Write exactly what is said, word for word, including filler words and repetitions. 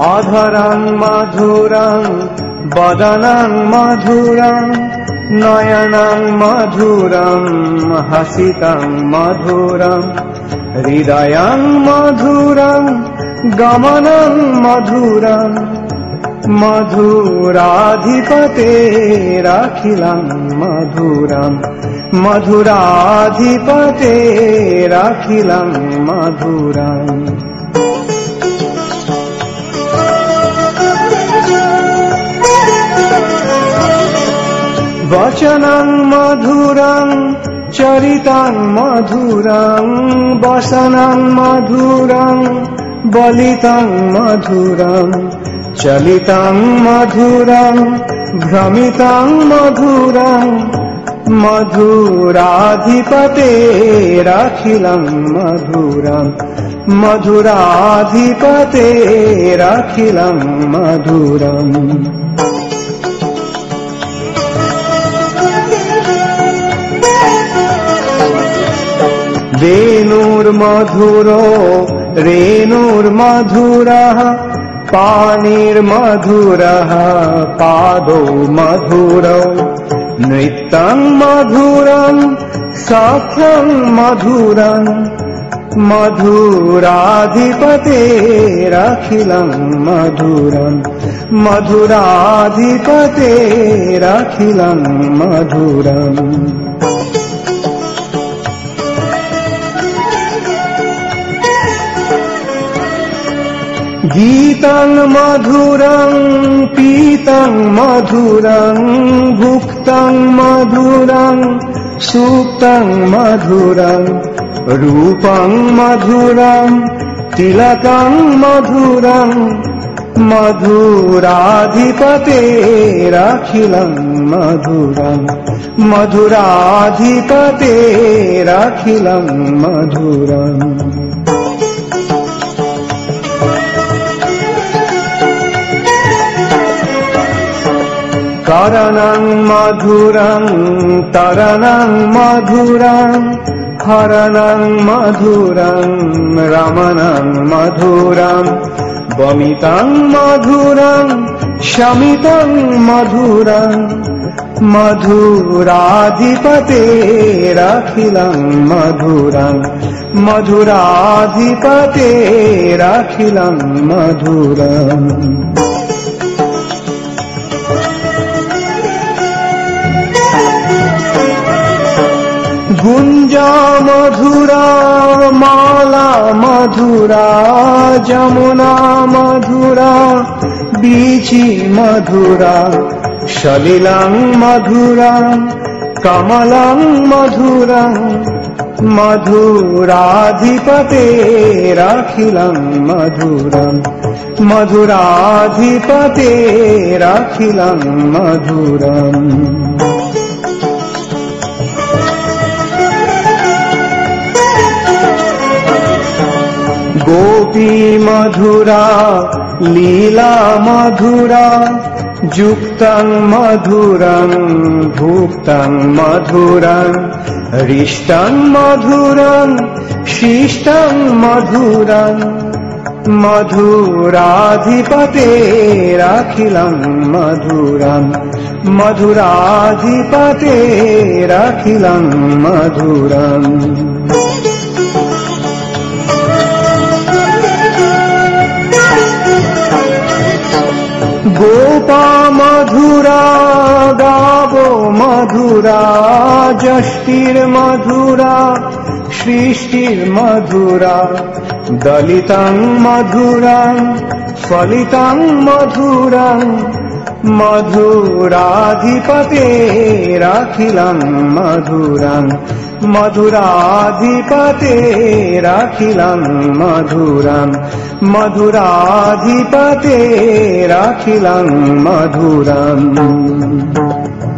अधरं मधुरं वदनं मधुरं नयनं मधुरं हसितं मधुरं हृदयं मधुरं गमनं मधुरं मधुराधिपतेरखिलं मधुरं मधुराधिपतेरखिलं मधुरम् वचनं मधुरं चरितं मधुरं वसनं मधुरं बलितं मधुरं चलितं मधुरं भ्रमितं मधुरं मधुराधिपतेरखिलं मधुरं मधुराधिपतेरखिलं मधुरम् वेणुर्मधुरो रेणुर्मधुरः पाणिर्मधुरः पादौ मधुरौ नृत्यं मधुरं सख्यं मधुरं मधुराधिपतेरखिलं मधुरं मधुराधिपतेरखिलं मधुरम् गीतं मधुरं पीतं मधुरं भुक्तं मधुरं सूक्तं मधुरं रूपं मधुरं तिलकं मधुरं मधुराधिपतेरखिलं मधुरं मधुराधिपतेरखिलं मधुरम् करणं मधुरं तरणं मधुरं हरणं मधुरं रमणं मधुरं वमितं मधुरं शमितं मधुरं मधुराधिपतेरखिलं मधुरं मधुराधिपतेरखिलं मधुरम् गुंजा मधुरा माला मधुरा जमुना मधुरा बीची मधुरा सलिलं मधुरं कमलं मधुरं मधुराधिपतेरखिलं मधुरं मधुराधिपतेरखिलं मधुरम् गोपी मधुरा लीला मधुरा जुक्तं मधुरं भुक्तं मधुरं हृष्टं मधुरं शिष्टं मधुरं मधुराधिपतेरखिलं मधुरं मधुराधिपतेरखिलं मधुरम् गोपा मधुरा गावो मधुरा जष्टिर्मधुरा सृष्टिर्मधुरा दलितं मधुरं फलितं मधुरं मधुराधिपतेरखिलं मधुरं मधुराधिपतेरखिलं मधुरं मधुराधिपतेरखिलं मधुरम्।